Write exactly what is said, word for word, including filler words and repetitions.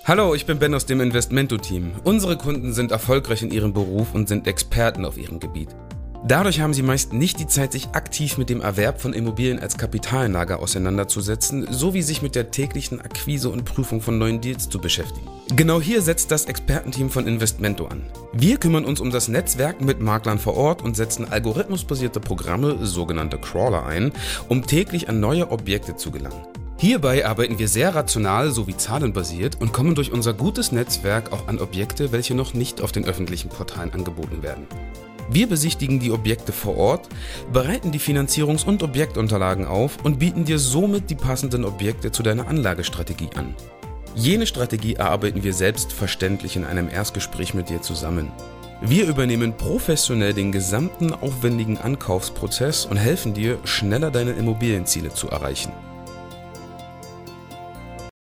Hallo, ich bin Ben aus dem Investmento-Team. Unsere Kunden sind erfolgreich in ihrem Beruf und sind Experten auf ihrem Gebiet. Dadurch haben sie meist nicht die Zeit, sich aktiv mit dem Erwerb von Immobilien als Kapitalanlage auseinanderzusetzen, sowie sich mit der täglichen Akquise und Prüfung von neuen Deals zu beschäftigen. Genau hier setzt das Expertenteam von Investmento an. Wir kümmern uns um das Netzwerken mit Maklern vor Ort und setzen algorithmusbasierte Programme, sogenannte Crawler, ein, um täglich an neue Objekte zu gelangen. Hierbei arbeiten wir sehr rational sowie zahlenbasiert und kommen durch unser gutes Netzwerk auch an Objekte, welche noch nicht auf den öffentlichen Portalen angeboten werden. Wir besichtigen die Objekte vor Ort, bereiten die Finanzierungs- und Objektunterlagen auf und bieten dir somit die passenden Objekte zu deiner Anlagestrategie an. Jene Strategie erarbeiten wir selbstverständlich in einem Erstgespräch mit dir zusammen. Wir übernehmen professionell den gesamten aufwendigen Ankaufsprozess und helfen dir, schneller deine Immobilienziele zu erreichen.